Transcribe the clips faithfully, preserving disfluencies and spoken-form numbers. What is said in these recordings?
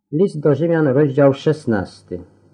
List do Rzymian, rozdział szesnasty.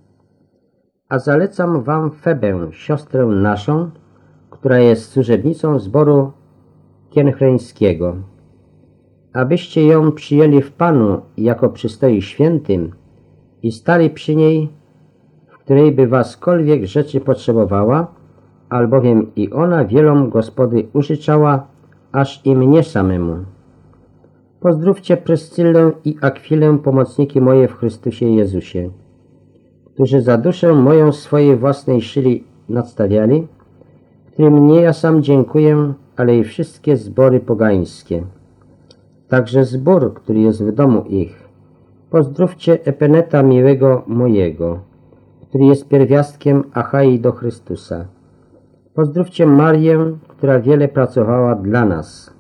A zalecam wam Febę, siostrę naszą, która jest służebnicą zboru kienchreńskiego, abyście ją przyjęli w Panu jako przystoi świętym i stali przy niej, w której by waskolwiek rzeczy potrzebowała, albowiem i ona wielom Gospody użyczała, aż i mnie samemu. Pozdrówcie Pryscylę i Akwilę, pomocniki moje w Chrystusie Jezusie, którzy za duszę moją swojej własnej szyli nadstawiali, którym nie ja sam dziękuję, ale i wszystkie zbory pogańskie. Także zbór, który jest w domu ich. Pozdrówcie Epeneta miłego mojego, który jest pierwiastkiem Achai do Chrystusa. Pozdrówcie Marię, która wiele pracowała dla nas.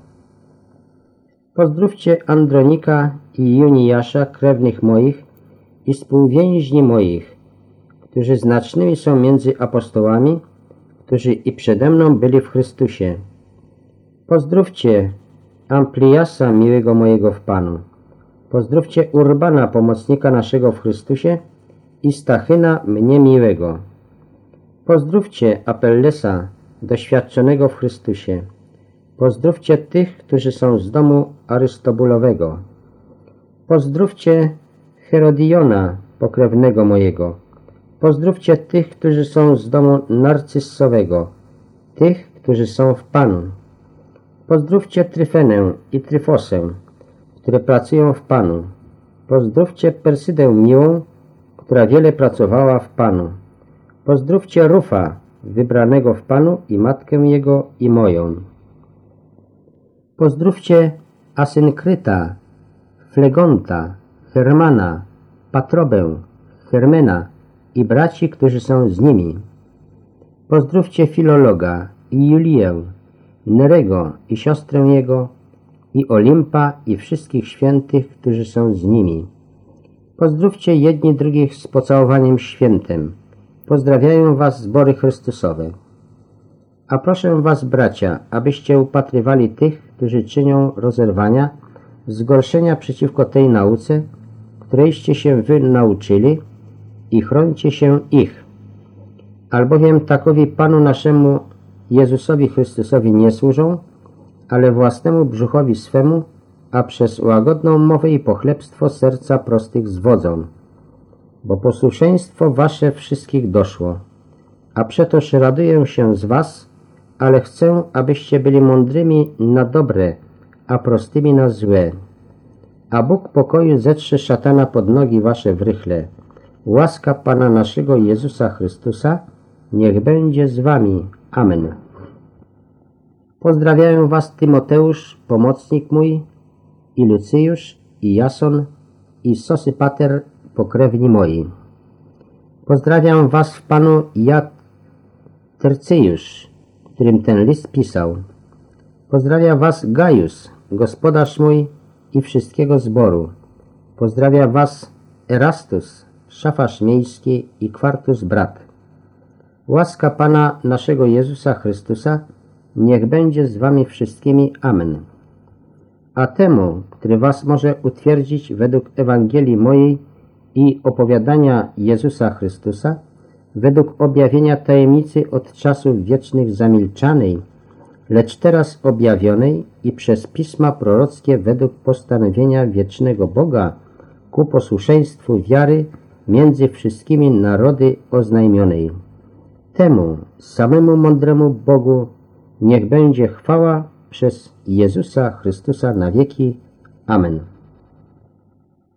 Pozdrówcie Andronika i Juniasza, krewnych moich i współwięźni moich, którzy znacznymi są między apostołami, którzy i przede mną byli w Chrystusie. Pozdrówcie Ampliasa, miłego mojego w Panu. Pozdrówcie Urbana, pomocnika naszego w Chrystusie, i Stachyna, mnie miłego. Pozdrówcie Apellesa, doświadczonego w Chrystusie. Pozdrówcie tych, którzy są z domu Arystobulowego. Pozdrówcie Herodiona, pokrewnego mojego. Pozdrówcie tych, którzy są z domu Narcyssowego, tych, którzy są w Panu. Pozdrówcie Tryfenę i Tryfosę, które pracują w Panu. Pozdrówcie Persydę miłą, która wiele pracowała w Panu. Pozdrówcie Rufa, wybranego w Panu, i matkę jego i moją. Pozdrówcie Asynkryta, Flegonta, Hermana, Patrobę, Hermena i braci, którzy są z nimi. Pozdrówcie Filologa i Julię, Nerego i siostrę jego, i Olimpa i wszystkich świętych, którzy są z nimi. Pozdrówcie jedni drugich z pocałowaniem świętem. Pozdrawiają was zbory Chrystusowe. A proszę was, bracia, abyście upatrywali tych, którzy czynią rozerwania, zgorszenia przeciwko tej nauce, którejście się wy nauczyli, i chrońcie się ich. Albowiem takowi Panu naszemu Jezusowi Chrystusowi nie służą, ale własnemu brzuchowi swemu, a przez łagodną mowę i pochlebstwo serca prostych zwodzą. Bo posłuszeństwo wasze wszystkich doszło. A przetoż raduję się z was, ale chcę, abyście byli mądrymi na dobre, a prostymi na złe. A Bóg pokoju zetrze szatana pod nogi wasze w rychle. Łaska Pana naszego Jezusa Chrystusa niech będzie z wami. Amen. Pozdrawiają was Tymoteusz, pomocnik mój, i Lucyjusz, i Jason, i Sosypater, pokrewni moi. Pozdrawiam was w Panu ja, Tercyjusz, którym ten list pisał. Pozdrawia was Gajus, gospodarz mój, i wszystkiego zboru. Pozdrawia was Erastus, szafarz miejski, i Kwartus brat. Łaska Pana naszego Jezusa Chrystusa niech będzie z wami wszystkimi. Amen. A temu, który was może utwierdzić według Ewangelii mojej i opowiadania Jezusa Chrystusa, według objawienia tajemnicy od czasów wiecznych zamilczanej, lecz teraz objawionej i przez pisma prorockie według postanowienia wiecznego Boga ku posłuszeństwu wiary między wszystkimi narody oznajmionej. Temu samemu mądremu Bogu niech będzie chwała przez Jezusa Chrystusa na wieki. Amen.